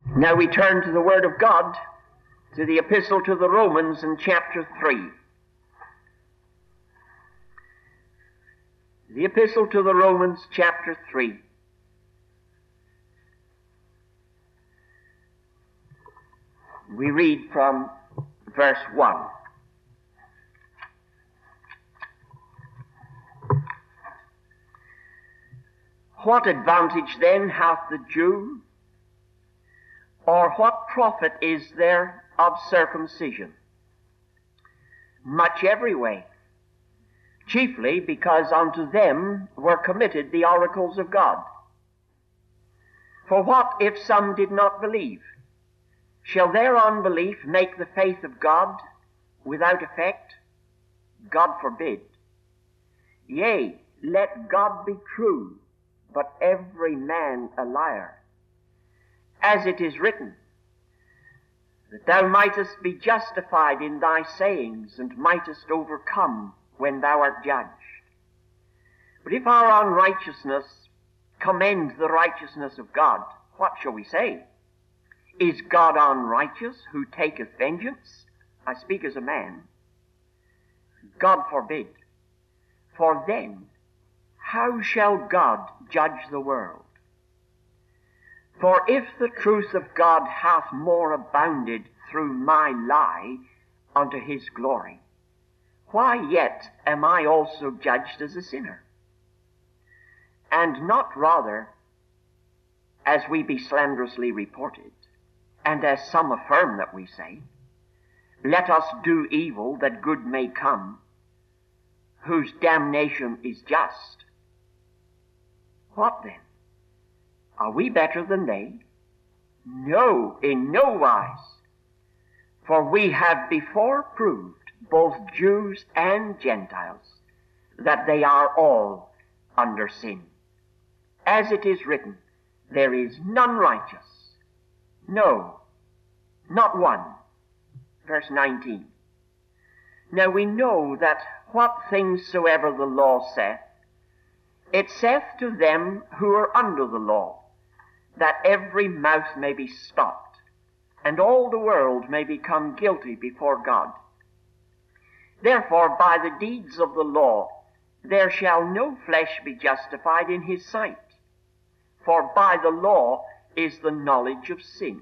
Now we turn to the Word of God, to the Epistle to the Romans in chapter 3. The Epistle to the Romans, chapter 3. We read from verse 1. What advantage then hath the Jew? Or what profit is there of circumcision? Much every way, chiefly because unto them were committed the oracles of God. For what if some did not believe? Shall their unbelief make the faith of God without effect? God forbid. Yea, let God be true, but every man a liar. As it is written, that thou mightest be justified in thy sayings, and mightest overcome when thou art judged. But if our unrighteousness commend the righteousness of God, what shall we say? Is God unrighteous, who taketh vengeance? I speak as a man. God forbid. For then, how shall God judge the world? For if the truth of God hath more abounded through my lie unto his glory, why yet am I also judged as a sinner? And not rather as we be slanderously reported, and as some affirm that we say, let us do evil that good may come, whose damnation is just. What then? Are we better than they? No, in no wise. For we have before proved, both Jews and Gentiles, that they are all under sin. As it is written, there is none righteous. No, not one. Verse 19. Now we know that what things soever the law saith, it saith to them who are under the law, that every mouth may be stopped, and all the world may become guilty before God. Therefore, by the deeds of the law, there shall no flesh be justified in his sight. For by the law is the knowledge of sin.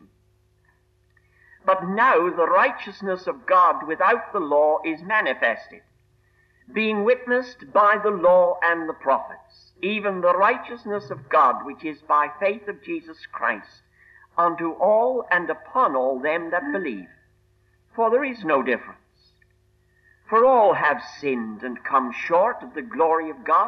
But now the righteousness of God without the law is manifested, being witnessed by the law and the prophets, even the righteousness of God which is by faith of Jesus Christ, unto all and upon all them that believe. For there is no difference. For all have sinned and come short of the glory of God,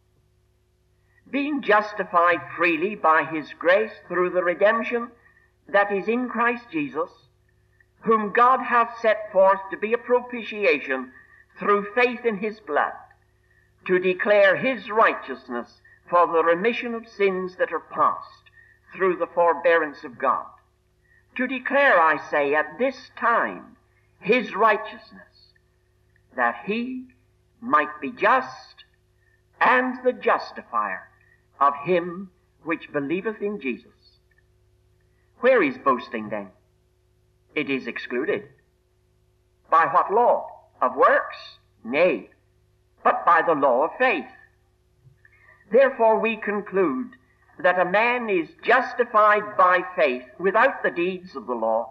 being justified freely by his grace through the redemption that is in Christ Jesus, whom God hath set forth to be a propitiation through faith in his blood, to declare his righteousness for the remission of sins that are past through the forbearance of God. To declare, I say, at this time his righteousness, that he might be just and the justifier of him which believeth in Jesus. Where is boasting then? It is excluded. By what law? Of works? Nay, but by the law of faith. Therefore we conclude that a man is justified by faith without the deeds of the law.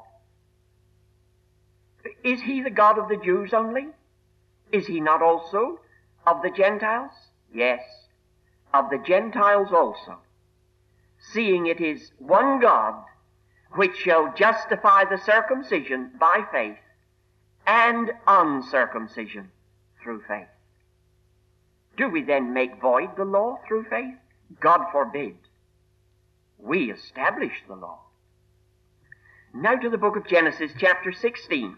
Is he the God of the Jews only? Is he not also of the Gentiles? Yes, of the Gentiles also, seeing it is one God which shall justify the circumcision by faith and uncircumcision through faith. Do we then make void the law through faith? God forbid. We establish the law. Now to the book of Genesis, chapter 16.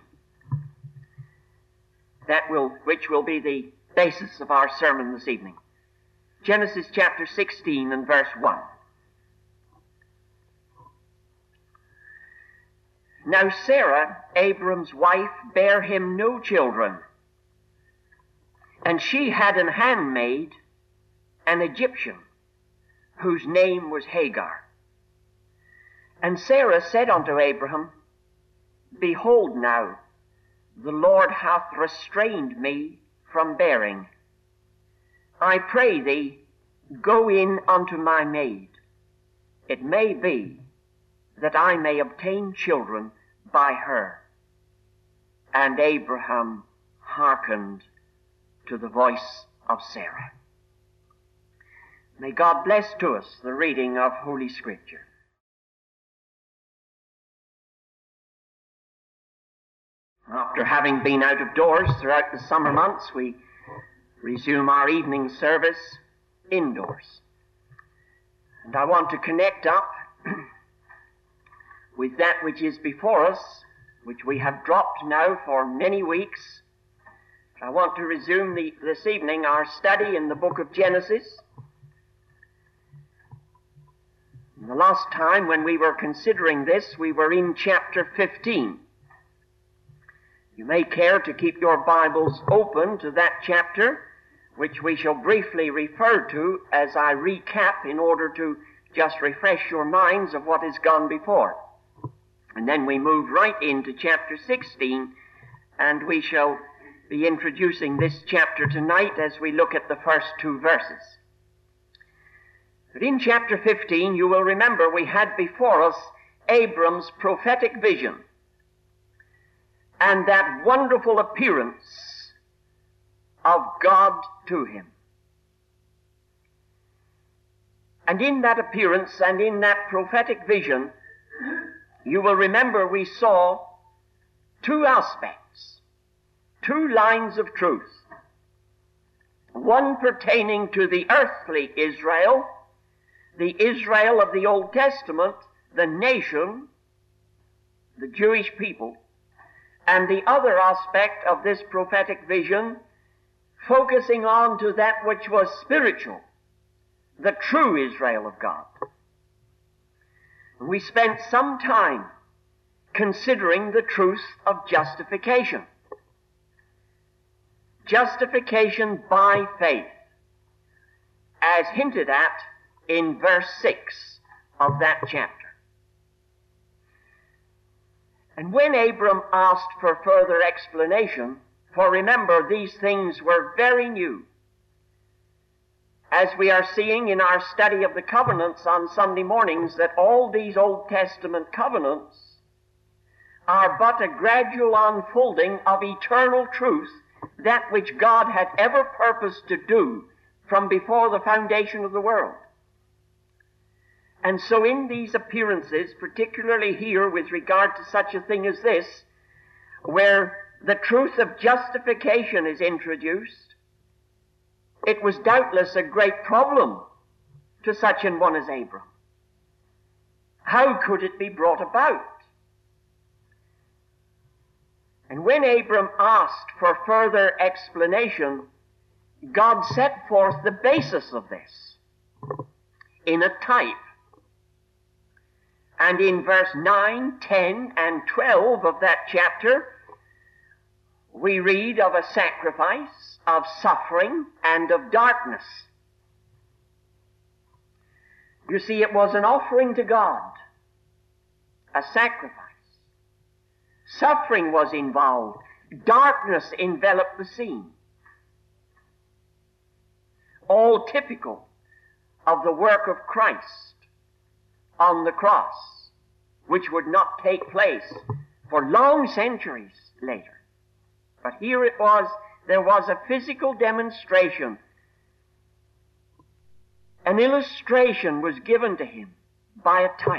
Which will be the basis of our sermon this evening. Genesis chapter 16 and verse 1. Now Sarah, Abram's wife, bare him no children, and she had an handmaid, an Egyptian, whose name was Hagar. And Sarah said unto Abraham, Behold now, the Lord hath restrained me from bearing. I pray thee, go in unto my maid. It may be that I may obtain children by her. And Abraham hearkened to the voice of Sarah. May God bless to us the reading of Holy Scripture. After having been out of doors throughout the summer months, we resume our evening service indoors. And I want to connect up with that which is before us, which we have dropped now for many weeks. I want to resume this evening our study in the book of Genesis. The last time when we were considering this, we were in chapter 15. You may care to keep your Bibles open to that chapter, which we shall briefly refer to as I recap in order to just refresh your minds of what has gone before. And then we move right into chapter 16, and we shall be introducing this chapter tonight as we look at the first two verses. But in chapter 15, you will remember we had before us Abram's prophetic vision and that wonderful appearance of God to him. And in that appearance and in that prophetic vision, you will remember we saw two aspects, two lines of truth. One pertaining to the earthly Israel, the Israel of the Old Testament, the nation, the Jewish people, and the other aspect of this prophetic vision focusing on to that which was spiritual, the true Israel of God. We spent some time considering the truth of justification. Justification by faith, as hinted at in verse 6 of that chapter. And when Abram asked for further explanation, for remember, these things were very new, as we are seeing in our study of the covenants on Sunday mornings, that all these Old Testament covenants are but a gradual unfolding of eternal truth, that which God had ever purposed to do from before the foundation of the world. And so in these appearances, particularly here with regard to such a thing as this, where the truth of justification is introduced, it was doubtless a great problem to such an one as Abram. How could it be brought about? And when Abram asked for further explanation, God set forth the basis of this in a type. And in verse 9, 10, and 12 of that chapter, we read of a sacrifice, of suffering, and of darkness. You see, it was an offering to God, a sacrifice. Suffering was involved. Darkness enveloped the scene. All typical of the work of Christ on the cross, which would not take place for long centuries later. But here it was, there was a physical demonstration. An illustration was given to him by a type.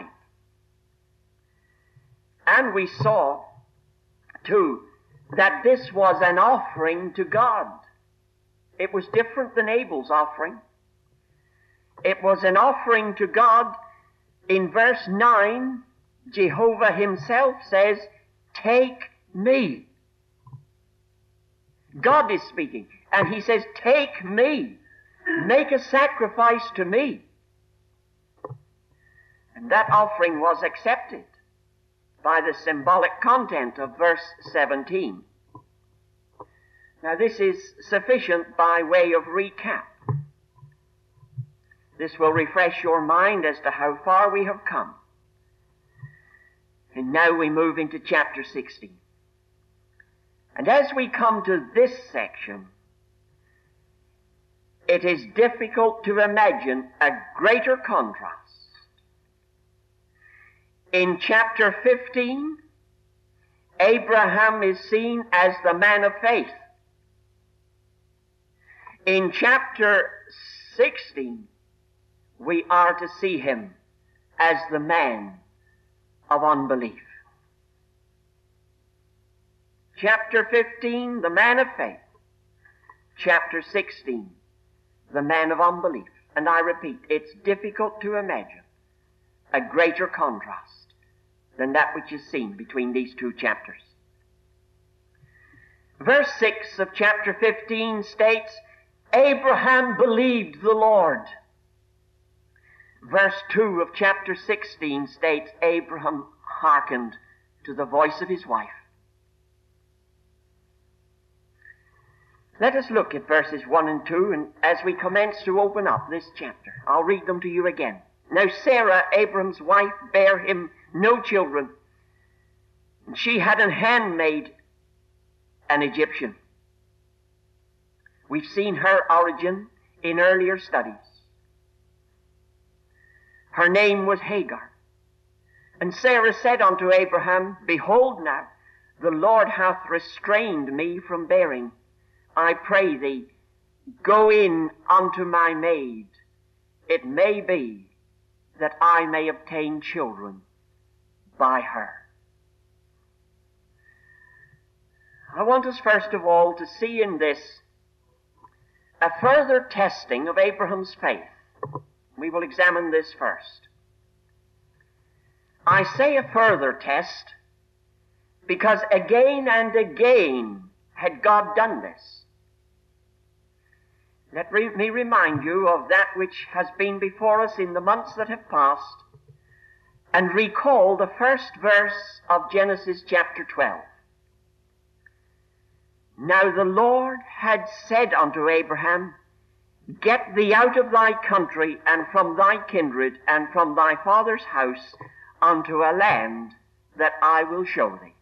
And we saw, too, that this was an offering to God. It was different than Abel's offering. It was an offering to God. In verse 9, Jehovah himself says, "Take me." God is speaking, and he says, "Take me. Make a sacrifice to me." And that offering was accepted by the symbolic content of verse 17. Now this is sufficient by way of recap. This will refresh your mind as to how far we have come. And now we move into chapter 16. And as we come to this section, it is difficult to imagine a greater contrast. In chapter 15, Abraham is seen as the man of faith. In chapter 16, we are to see him as the man of unbelief. Chapter 15, the man of faith. Chapter 16, the man of unbelief. And I repeat, it's difficult to imagine a greater contrast than that which is seen between these two chapters. Verse 6 of chapter 15 states, Abraham believed the Lord. Verse 2 of chapter 16 states, Abraham hearkened to the voice of his wife. Let us look at verses 1 and 2, and as we commence to open up this chapter, I'll read them to you again. Now Sarah, Abraham's wife, bare him no children, and she had an handmaid, an Egyptian. We've seen her origin in earlier studies. Her name was Hagar. And Sarah said unto Abraham, Behold now, the Lord hath restrained me from bearing. I pray thee, go in unto my maid. It may be that I may obtain children by her. I want us first of all to see in this a further testing of Abraham's faith. We will examine this first. I say a further test because again and again had God done this. Let me remind you of that which has been before us in the months that have passed, and recall the first verse of Genesis chapter 12. Now the Lord had said unto Abraham, Get thee out of thy country, and from thy kindred, and from thy father's house, unto a land that I will show thee.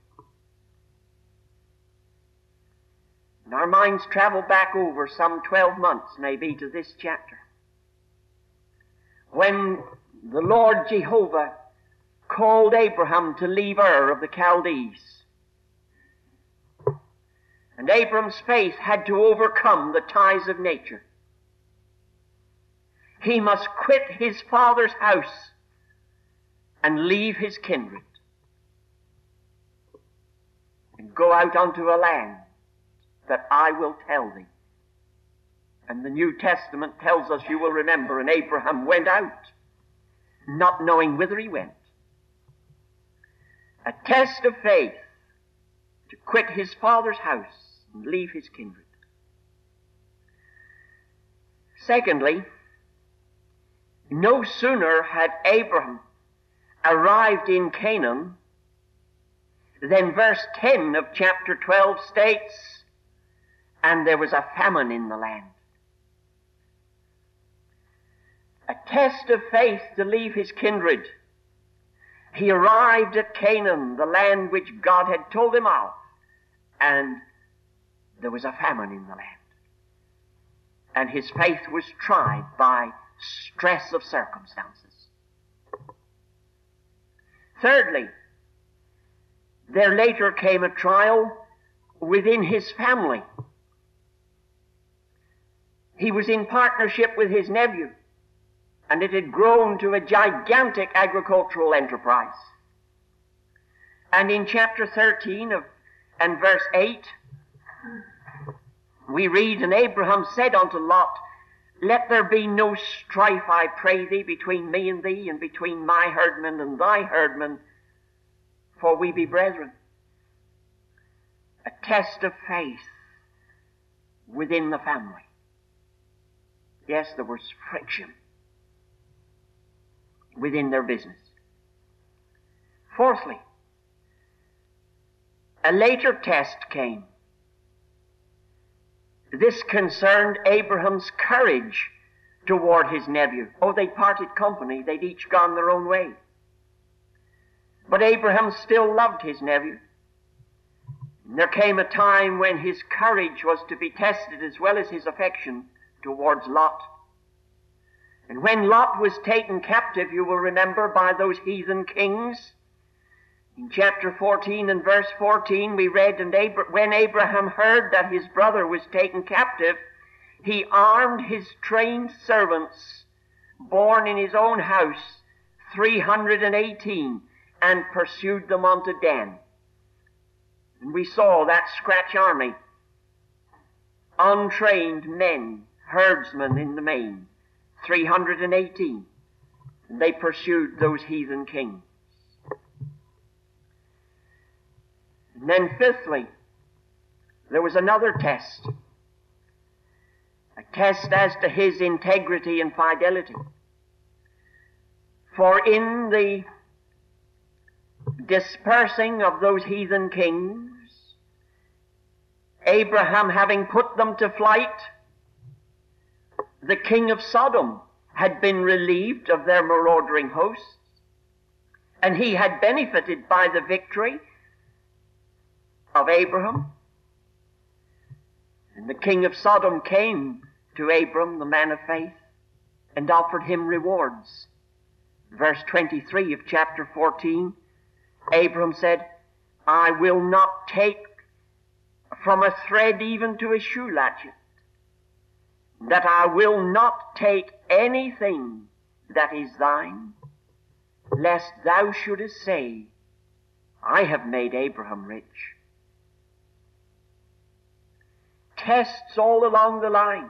And our minds travel back over some 12 months, maybe, to this chapter, when the Lord Jehovah called Abraham to leave Ur of the Chaldees. And Abram's faith had to overcome the ties of nature. He must quit his father's house and leave his kindred and go out unto a land that I will tell thee. And the New Testament tells us, you will remember, and Abraham went out, not knowing whither he went. A test of faith to quit his father's house and leave his kindred. Secondly, no sooner had Abraham arrived in Canaan than verse 10 of chapter 12 states, and there was a famine in the land. A test of faith to leave his kindred. He arrived at Canaan, the land which God had told him of, and there was a famine in the land. And his faith was tried by stress of circumstances. Thirdly, there later came a trial within his family. He was in partnership with his nephew, and it had grown to a gigantic agricultural enterprise. And in chapter 13 and verse 8, we read, And Abraham said unto Lot, Let there be no strife, I pray thee, between me and thee, and between my herdmen and thy herdmen, for we be brethren. A test of faith within the family. Yes, there was friction within their business. Fourthly, a later test came. This concerned Abraham's courage toward his nephew. Oh, they parted company. They'd each gone their own way. But Abraham still loved his nephew. And there came a time when his courage was to be tested as well as his affection towards Lot. And when Lot was taken captive, you will remember, by those heathen kings, in chapter 14 and verse 14 we read, and when Abraham heard that his brother was taken captive, he armed his trained servants, born in his own house, 318, and pursued them unto Dan. And we saw that scratch army, untrained men, herdsmen in the main, 318. And they pursued those heathen kings. And then fifthly, there was another test. A test as to his integrity and fidelity. For in the dispersing of those heathen kings, Abraham having put them to flight, the king of Sodom had been relieved of their marauding hosts, and he had benefited by the victory of Abraham. And the king of Sodom came to Abram, the man of faith, and offered him rewards. Verse 23 of chapter 14, Abram said, I will not take from a thread even to a shoe latchet, that I will not take anything that is thine, lest thou shouldest say, I have made Abraham rich. Tests all along the line.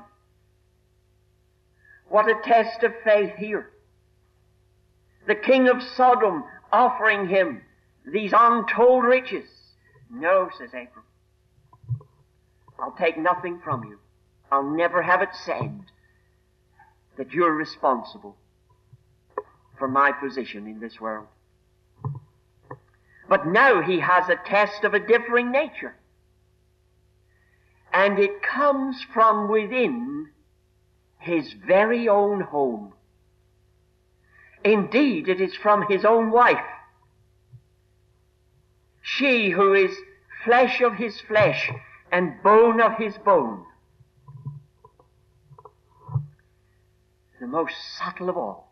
What a test of faith here. The king of Sodom offering him these untold riches. No, says Abram, I'll take nothing from you. I'll never have it said that you're responsible for my position in this world. But now he has a test of a differing nature. And it comes from within his very own home. Indeed, it is from his own wife. She who is flesh of his flesh and bone of his bone. The most subtle of all.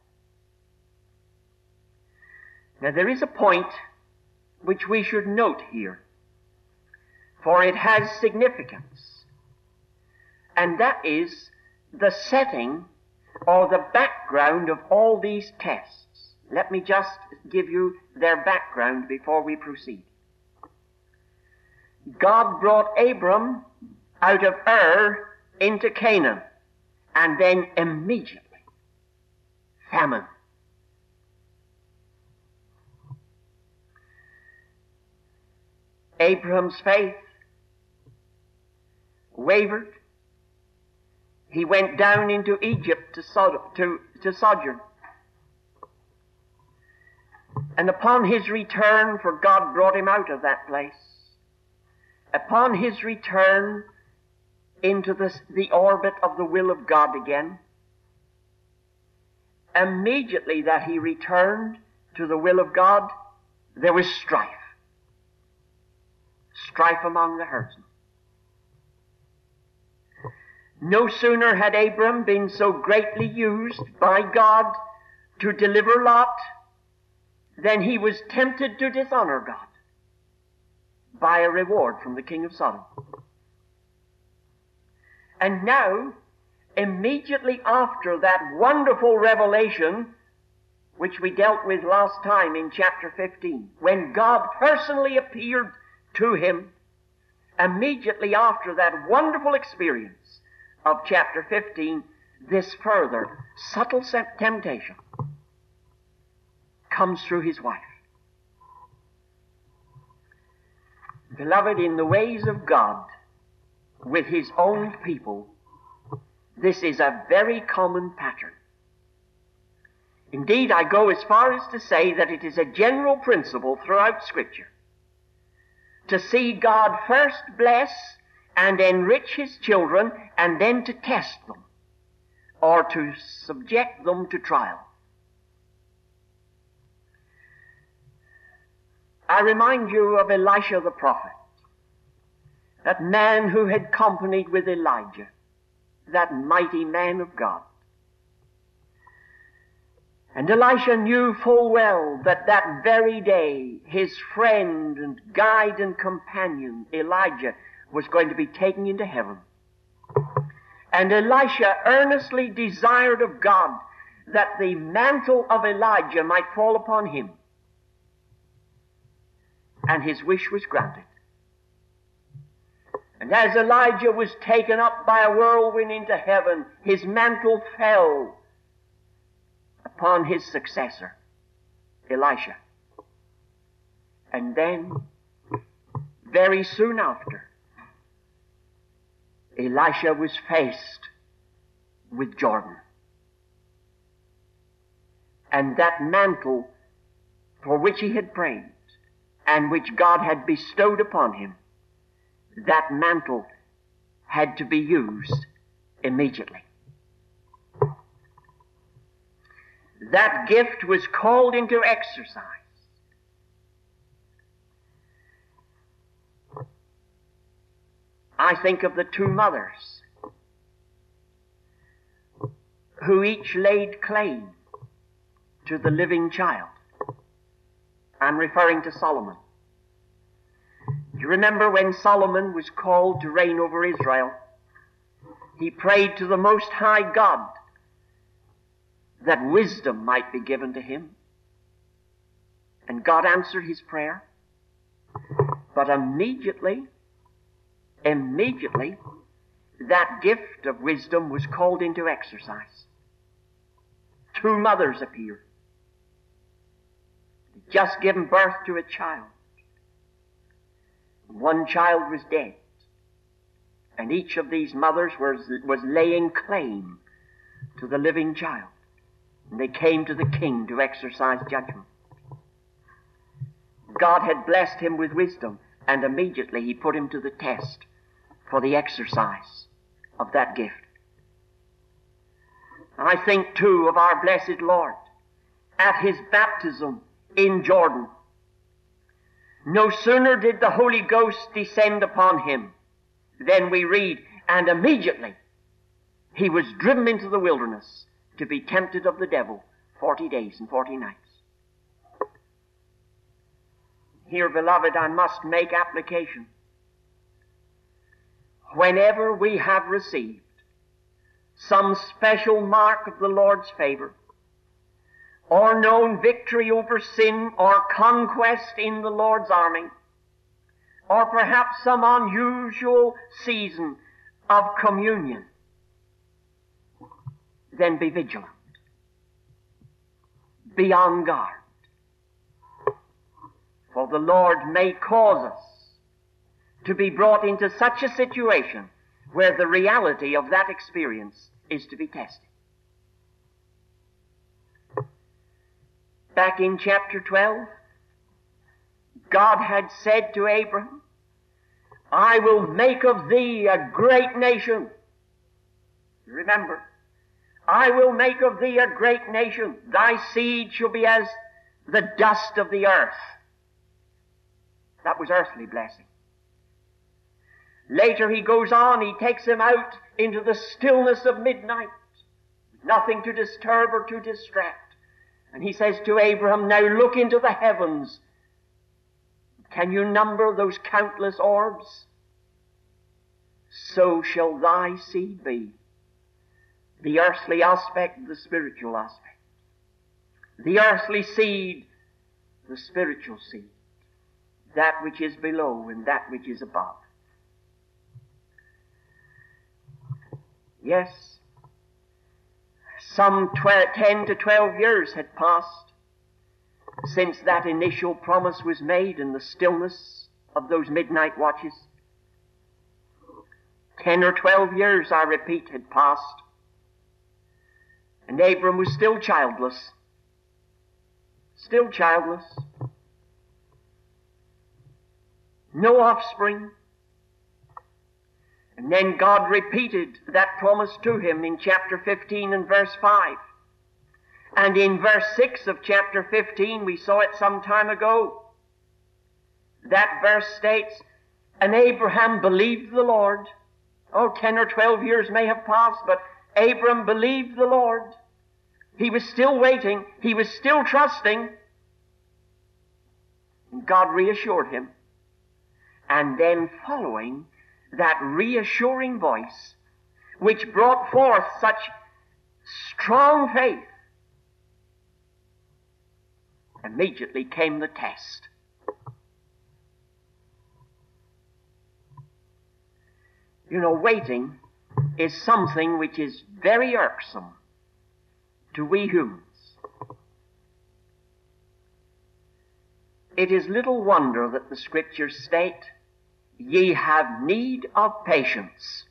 Now there is a point which we should note here, for it has significance. And that is the setting or the background of all these tests. Let me just give you their background before we proceed. God brought Abram out of Ur into Canaan, and then immediately famine. Abram's faith wavered. He went down into Egypt to sojourn. And upon his return, for God brought him out of that place, upon his return into the orbit of the will of God again, immediately that he returned to the will of God, there was strife. Strife among the herdsmen. No sooner had Abram been so greatly used by God to deliver Lot than he was tempted to dishonor God by a reward from the king of Sodom. And now, immediately after that wonderful revelation which we dealt with last time in chapter 15, when God personally appeared to him, immediately after that wonderful experience of chapter 15, this further subtle temptation comes through his wife. Beloved, in the ways of God with his own people, this is a very common pattern. Indeed, I go as far as to say that it is a general principle throughout Scripture to see God first bless and enrich his children, and then to test them, or to subject them to trial. I remind you of Elisha the prophet, that man who had companied with Elijah, that mighty man of God. And Elisha knew full well that that very day his friend and guide and companion Elijah was going to be taken into heaven. And Elisha earnestly desired of God that the mantle of Elijah might fall upon him. And his wish was granted. And as Elijah was taken up by a whirlwind into heaven, his mantle fell upon his successor, Elisha. And then, very soon after, Elisha was faced with Jordan. And that mantle for which he had prayed and which God had bestowed upon him, that mantle had to be used immediately. That gift was called into exercise. I think of the two mothers who each laid claim to the living child. I'm referring to Solomon. You remember when Solomon was called to reign over Israel, he prayed to the Most High God that wisdom might be given to him. And God answered his prayer. But immediately, that gift of wisdom was called into exercise. Two mothers appeared. They'd just given birth to a child. One child was dead. And each of these mothers was laying claim to the living child. And they came to the king to exercise judgment. God had blessed him with wisdom, and immediately he put him to the test for the exercise of that gift. I think too of our blessed Lord at his baptism in Jordan. No sooner did the Holy Ghost descend upon him than we read, and immediately he was driven into the wilderness to be tempted of the devil 40 days and 40 nights. Here, beloved, I must make application. Whenever we have received some special mark of the Lord's favor, or known victory over sin, or conquest in the Lord's army, or perhaps some unusual season of communion, then be vigilant. Be on guard. For the Lord may cause us to be brought into such a situation where the reality of that experience is to be tested. Back in chapter 12, God had said to Abraham, I will make of thee a great nation. Remember, I will make of thee a great nation. Thy seed shall be as the dust of the earth. That was earthly blessing. Later he goes on, he takes him out into the stillness of midnight. Nothing to disturb or to distract. And he says to Abraham, now look into the heavens. Can you number those countless orbs? So shall thy seed be. The earthly aspect, the spiritual aspect. The earthly seed, the spiritual seed. That which is below and that which is above. Yes, some 10 to 12 years had passed since that initial promise was made in the stillness of those midnight watches. 10 or 12 years, I repeat, had passed. And Abram was still childless. Still childless. No offspring. And then God repeated that promise to him in chapter 15 and verse 5. And in verse 6 of chapter 15, we saw it some time ago. That verse states, and Abraham believed the Lord. 10 or 12 years may have passed, but Abram believed the Lord. He was still waiting. He was still trusting. And God reassured him. And then following that reassuring voice, which brought forth such strong faith, immediately came the test. You know, waiting is something which is very irksome to we humans. It is little wonder that the Scriptures state, ye have need of patience.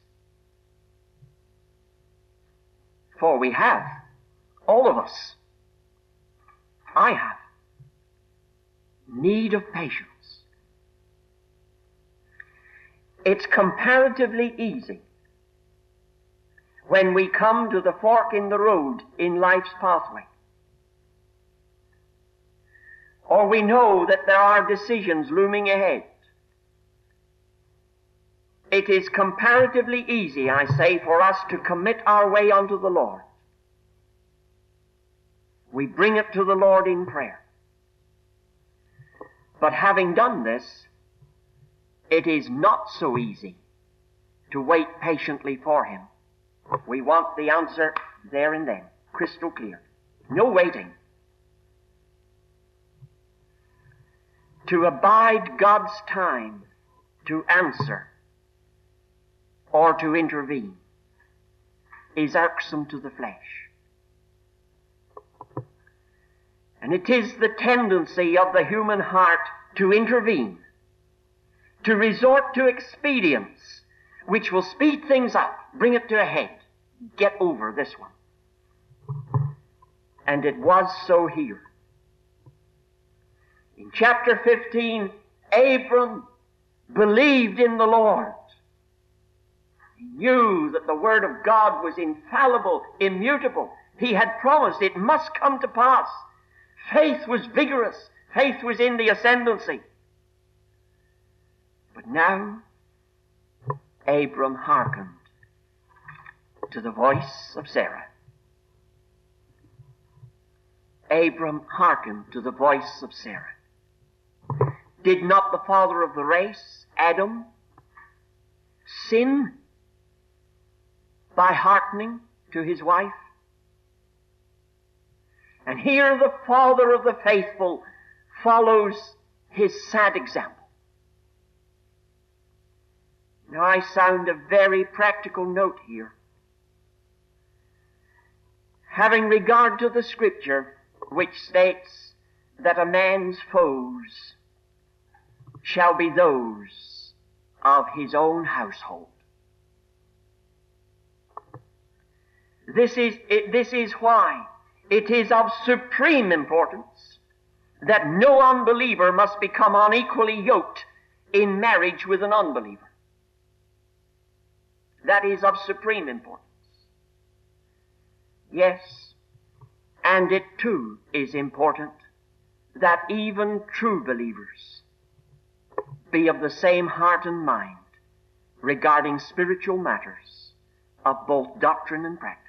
For we have, all of us, I have, need of patience. It's comparatively easy when we come to the fork in the road in life's pathway, or we know that there are decisions looming ahead. It is comparatively easy, I say, for us to commit our way unto the Lord. We bring it to the Lord in prayer. But having done this, it is not so easy to wait patiently for Him. We want the answer there and then, crystal clear. No waiting. To abide God's time to answer or to intervene is irksome to the flesh. And it is the tendency of the human heart to intervene, to resort to expedients which will speed things up, bring it to a head, get over this one. And it was so here. In chapter 15, Abram believed in the Lord. He knew that the Word of God was infallible, immutable. He had promised it must come to pass. Faith was vigorous. Faith was in the ascendancy. But now, Abram hearkened to the voice of Sarah. Abram hearkened to the voice of Sarah. Did not the father of the race, Adam, sin by hearkening to his wife? And here the father of the faithful follows his sad example. Now I sound a very practical note here. Having regard to the Scripture which states that a man's foes shall be those of his own household. This is why it is of supreme importance that no unbeliever must become unequally yoked in marriage with an unbeliever. That is of supreme importance. Yes, and it too is important that even true believers be of the same heart and mind regarding spiritual matters of both doctrine and practice.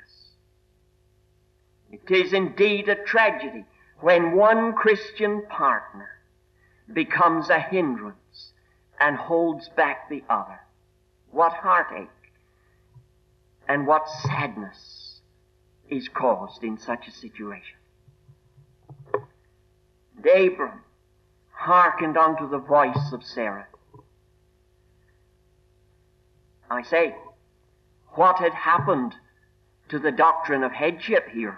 It is indeed a tragedy when one Christian partner becomes a hindrance and holds back the other. What heartache and what sadness is caused in such a situation. And Abram hearkened unto the voice of Sarah. I say, what had happened to the doctrine of headship here?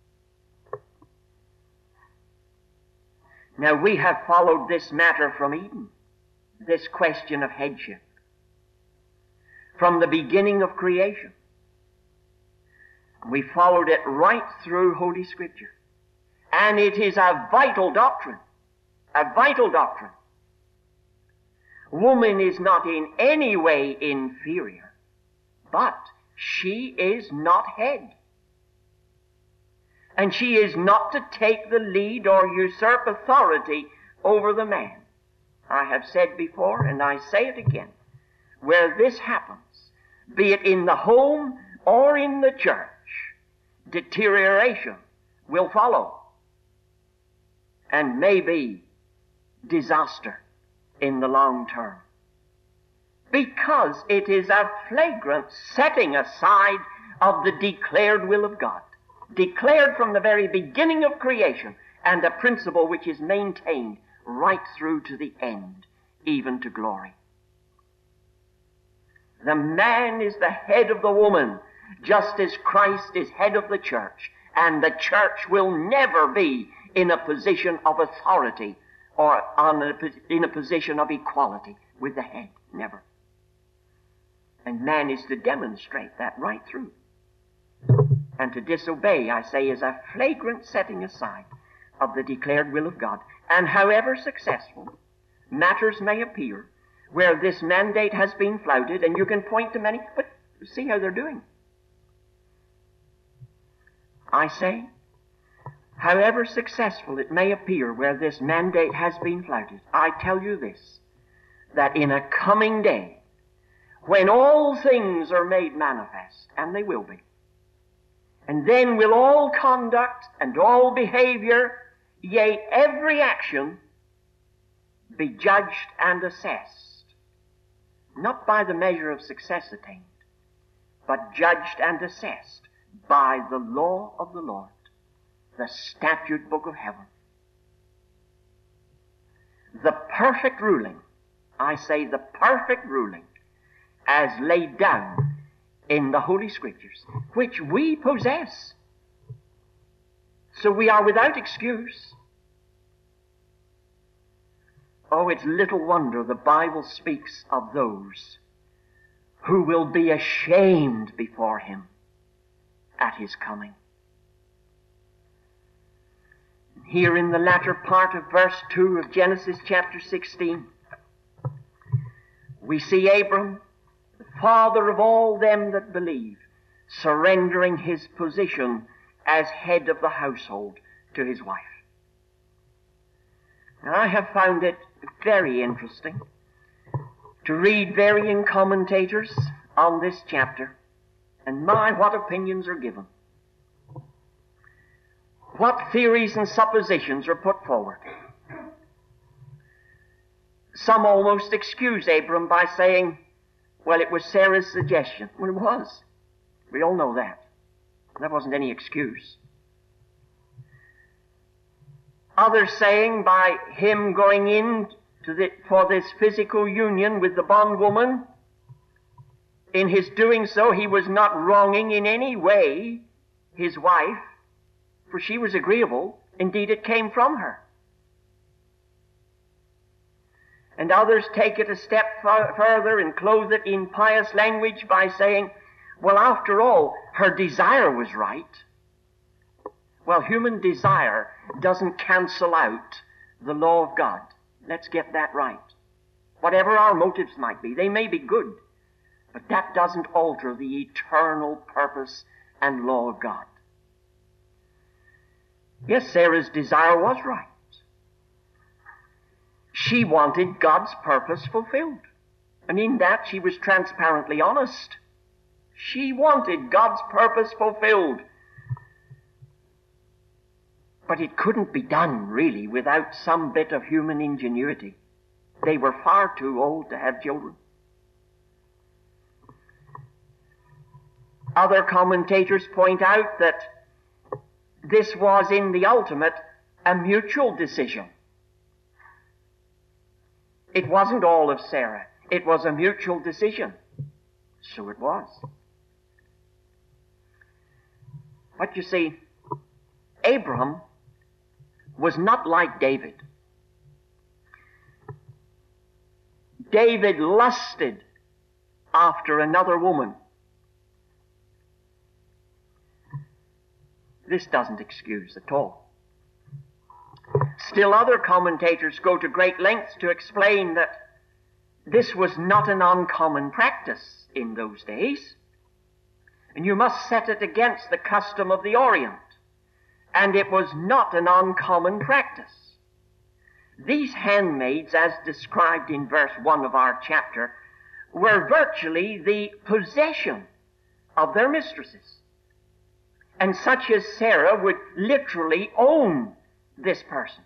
Now we have followed this matter from Eden, this question of headship, from the beginning of creation. We followed it right through Holy Scripture. And it is a vital doctrine. A vital doctrine. Woman is not in any way inferior, but she is not head. And she is not to take the lead or usurp authority over the man. I have said before, and I say it again, where this happens, be it in the home or in the church, deterioration will follow, and maybe disaster in the long term. Because it is a flagrant setting aside of the declared will of God, declared from the very beginning of creation, and a principle which is maintained right through to the end, even to glory. The man is the head of the woman, just as Christ is head of the church, and the church will never be in a position of authority or in a position of equality with the head. Never. And man is to demonstrate that right through. And to disobey, I say, is a flagrant setting aside of the declared will of God. And however successful matters may appear where this mandate has been flouted, and you can point to many, but see how they're doing. I say, however successful it may appear where this mandate has been flouted, I tell you this, that in a coming day, when all things are made manifest, and they will be, and then will all conduct and all behavior, yea, every action, be judged and assessed, not by the measure of success attained, but judged and assessed by the law of the Lord, the statute book of heaven. The perfect ruling, I say the perfect ruling, as laid down in the Holy Scriptures, which we possess. So we are without excuse. Oh, it's little wonder the Bible speaks of those who will be ashamed before Him at His coming. Here in the latter part of verse 2 of Genesis chapter 16, we see Abram, the father of all them that believe, surrendering his position as head of the household to his wife. Now, I have found it very interesting to read varying commentators on this chapter, and my, what opinions are given. What theories and suppositions are put forward. Some almost excuse Abram by saying, well, it was Sarah's suggestion. Well, it was. We all know that. That wasn't any excuse. Others saying by him going in for this physical union with the bondwoman, in his doing so he was not wronging in any way his wife, for she was agreeable. Indeed, it came from her. And others take it a step further and clothe it in pious language by saying, well, after all, her desire was right. Well, human desire doesn't cancel out the law of God. Let's get that right. Whatever our motives might be, they may be good, but that doesn't alter the eternal purpose and law of God. Yes, Sarah's desire was right. She wanted God's purpose fulfilled. And in that she was transparently honest. She wanted God's purpose fulfilled. But it couldn't be done, really, without some bit of human ingenuity. They were far too old to have children. Other commentators point out that this was, in the ultimate, a mutual decision. It wasn't all of Sarah. It was a mutual decision. So it was. But you see, Abraham was not like David. David lusted after another woman. This doesn't excuse at all. Still, other commentators go to great lengths to explain that this was not an uncommon practice in those days. And you must set it against the custom of the Orient. And it was not an uncommon practice. these handmaids, as described in verse 1 of our chapter, were virtually the possession of their mistresses. And such as Sarah would literally own this person.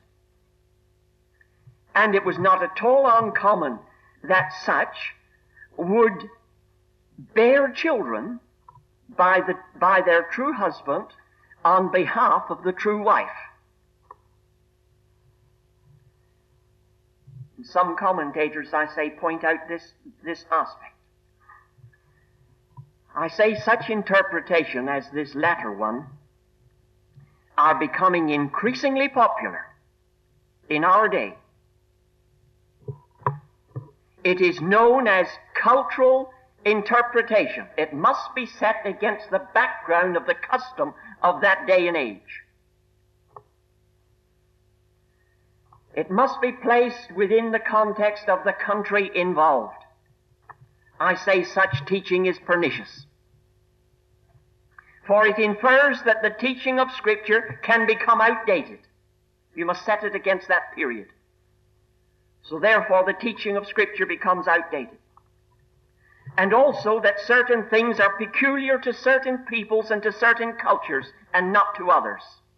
And it was not at all uncommon that such would bear children by their true husband on behalf of the true wife. And some commentators, I say, point out this aspect. I say such interpretation as this latter one are becoming increasingly popular in our day. It is known as cultural interpretation. It must be set against the background of the custom of that day and age. It must be placed within the context of the country involved. I say such teaching is pernicious. For it infers that the teaching of Scripture can become outdated. You must set it against that period. So therefore the teaching of Scripture becomes outdated. And also that certain things are peculiar to certain peoples and to certain cultures and not to others.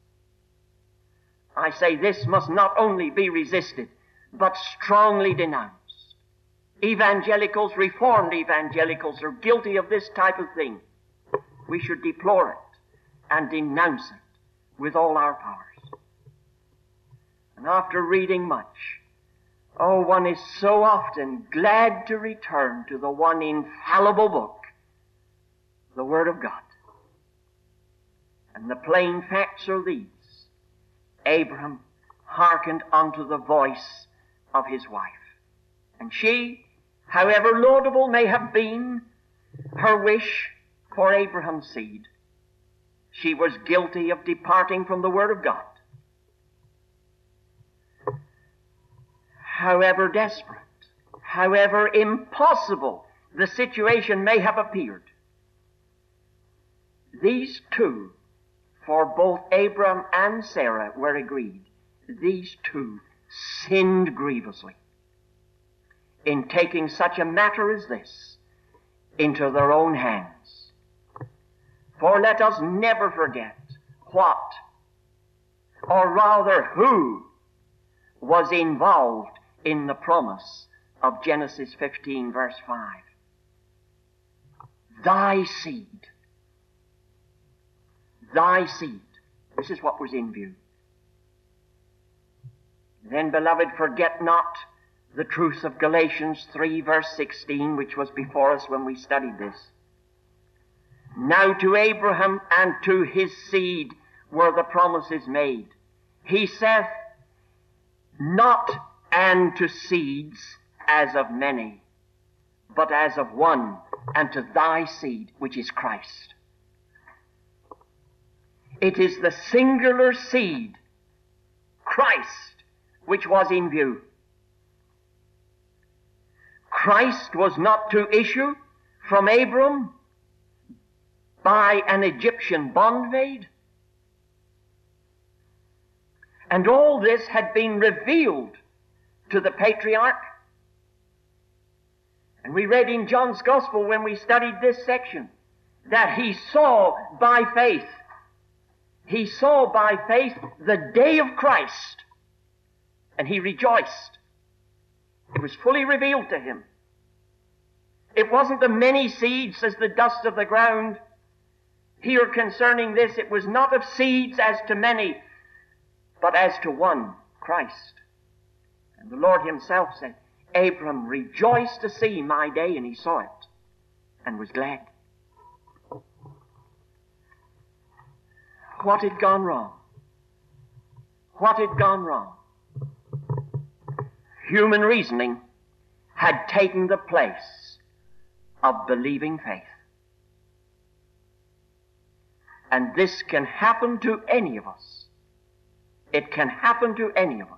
I say this must not only be resisted, but strongly denounced. Evangelicals, Reformed evangelicals, are guilty of this type of thing. We should deplore it and denounce it with all our powers. And after reading much, one is so often glad to return to the one infallible book, the Word of God. And the plain facts are these. Abraham hearkened unto the voice of his wife. And she, however laudable may have been her wish for Abraham's seed, she was guilty of departing from the Word of God. However desperate, however impossible the situation may have appeared, these two, for both Abram and Sarah were agreed, these two sinned grievously in taking such a matter as this into their own hands. For let us never forget what, or rather who, was involved in the promise of Genesis 15 verse 5. Thy seed. Thy seed. This is what was in view. Then, beloved, forget not the truth of Galatians 3 verse 16, which was before us when we studied this. Now to Abraham and to his seed were the promises made. He saith, not and to seeds as of many, but as of one, and to thy seed, which is Christ. It is the singular seed, Christ, which was in view. Christ was not to issue from Abram by an Egyptian bondmaid. And all this had been revealed to the patriarch. And we read in John's Gospel when we studied this section that he saw by faith the day of Christ, and he rejoiced. It was fully revealed to him. It wasn't the many seeds as the dust of the ground. Here concerning this, it was not of seeds as to many, but as to one, Christ. And the Lord himself said, Abram rejoiced to see my day, and he saw it, and was glad. What had gone wrong? What had gone wrong? Human reasoning had taken the place of believing faith. And this can happen to any of us. It can happen to any of us.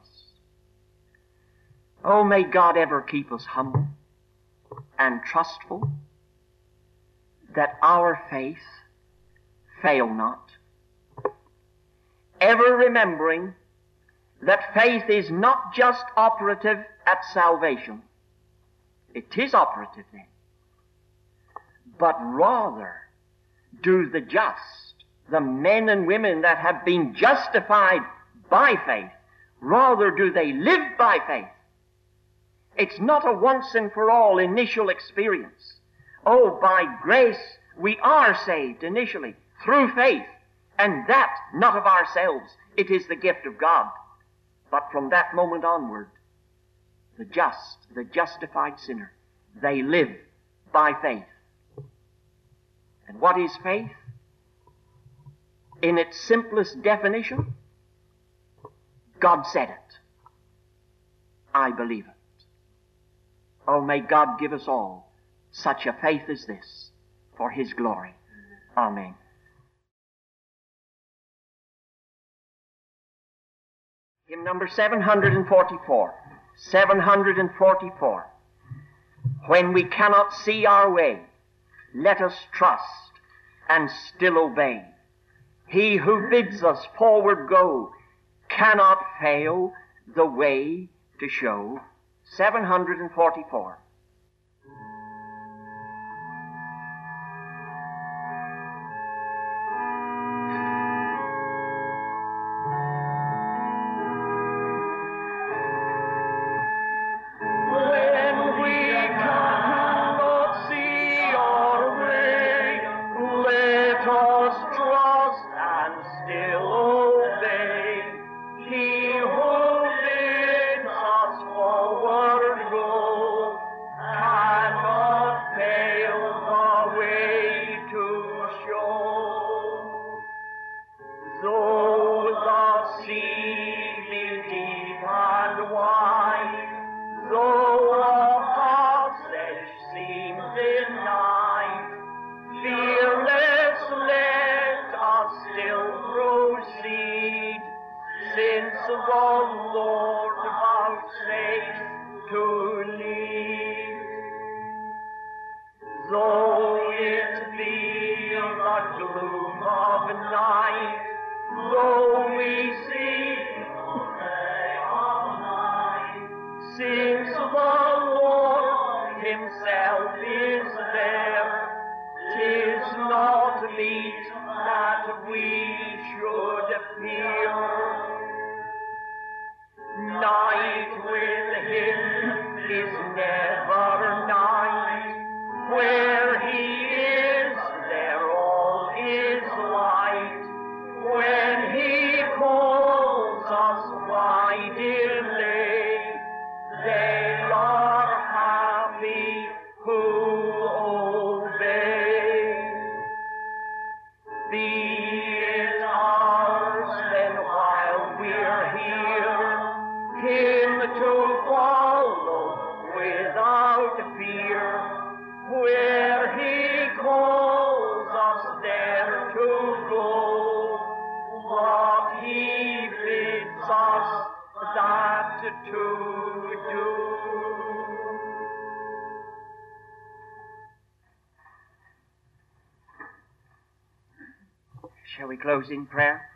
Oh, may God ever keep us humble and trustful, that our faith fail not, ever remembering that faith is not just operative at salvation. It is operative then. But rather do the just, the men and women that have been justified by faith, rather do they live by faith. It's not a once and for all initial experience. Oh, by grace we are saved initially through faith, and that not of ourselves. It is the gift of God. But from that moment onward, the just, the justified sinner, they live by faith. And what is faith? In its simplest definition, God said it. I believe it. Oh, may God give us all such a faith as this for His glory. Amen. Hymn number 744. 744. When we cannot see our way, let us trust and still obey. He who bids us forward go cannot fail the way to show. 744. Shall we close in prayer?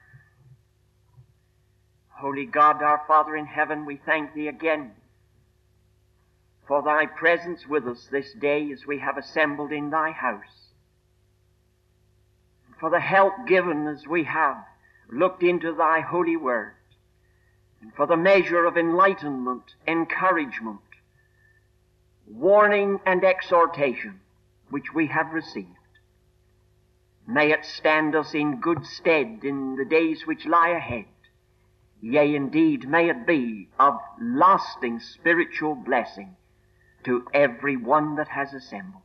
Holy God, our Father in heaven, we thank Thee again for Thy presence with us this day as we have assembled in Thy house, for the help given as we have looked into Thy holy word, and for the measure of enlightenment, encouragement, warning and exhortation which we have received. May it stand us in good stead in the days which lie ahead. Yea, indeed, may it be of lasting spiritual blessing to every one that has assembled.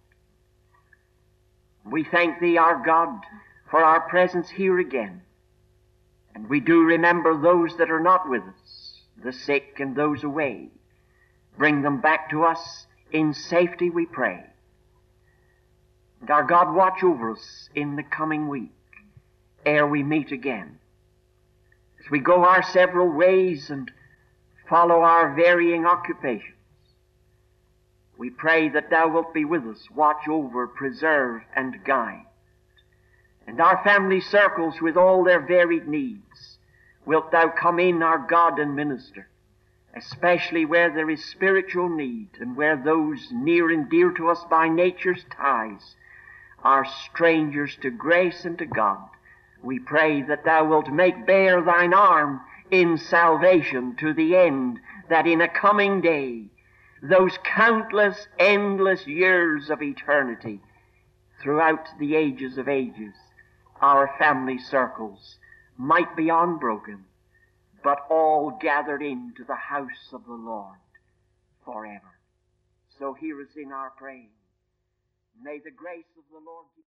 We thank Thee, our God, for our presence here again. And we do remember those that are not with us, the sick and those away. Bring them back to us in safety, we pray. And our God, watch over us in the coming week, ere we meet again. As we go our several ways and follow our varying occupations, we pray that Thou wilt be with us, watch over, preserve, and guide. And our family circles with all their varied needs, wilt thou come in, our God, and minister, especially where there is spiritual need and where those near and dear to us by nature's ties are strangers to grace and to God. We pray that thou wilt make bare thine arm in salvation to the end, that in a coming day those countless, endless years of eternity, throughout the ages of ages, our family circles might be unbroken, but all gathered into the house of the Lord forever. So hear us in our praying. May the grace of the Lord